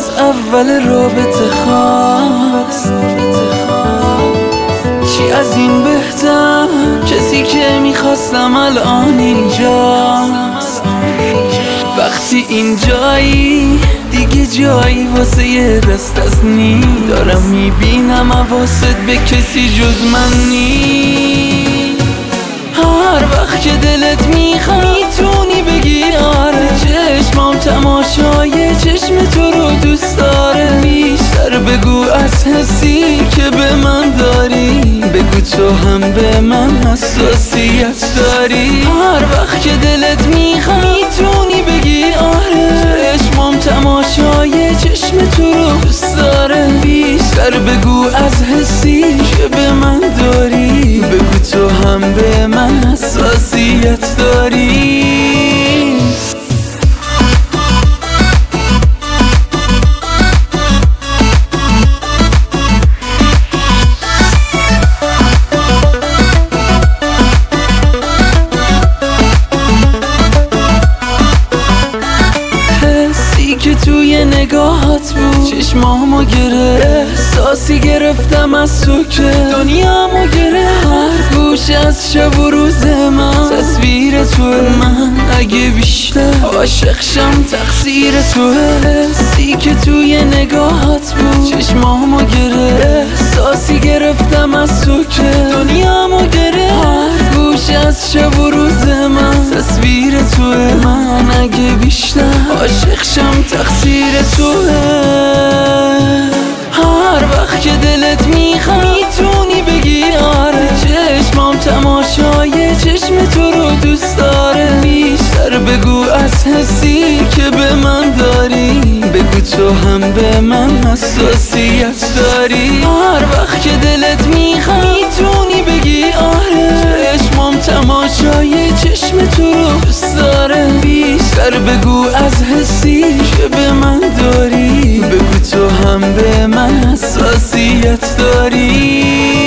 از اول رابطه خواست. چی از این بهتر، کسی که میخواستم الان اینجاست. وقتی اینجایی دیگه جایی واسه یه دست از نی، دارم میبینم حواست به کسی جز من نی. هر وقت که دلت میخواد میتونی بگی آره، چشمام تماشای چشم تو رو دوست داره. بیشتر بگو از حسی که به من داری، بگو تو هم به من حساسیت داری. هر وقت که دلت میخواد میتونی بگی آره، چشمام تماشای چشم تو رو دوست داره. بیشتر بگو از حسی که به من داری، بگو تو هم به من حساسیت داری. که توی نگاهات بود چشمامو گره، احساسی گرفتم از تو که دنیامو گره. هر گوش از شب و روز من تصویر توه، من اگه بیشتر عاشقشم تقصیر توه. حسی که توی نگاهات بود چشمامو گره، احساسی گرفتم از تو که دنیامو گره. هر گوش از شب و روز من تصویر توه، من اگه بیشتر عاشقشم تقصیر توه. هر وقت که دلت میخواد میتونی بگی آره، چشمام تماشای چشم تو رو دوست داره. بیشتر بگو از حسی که به من داری، بگو تو هم به من حساسیت داری. هر وقت که دلت میخواد میتونی بگی آره، چشمام تماشای چشم تو رو دوست داره. بیشتر بگو از حسی که به من داری، بگو تو هم به من حساسیت داری.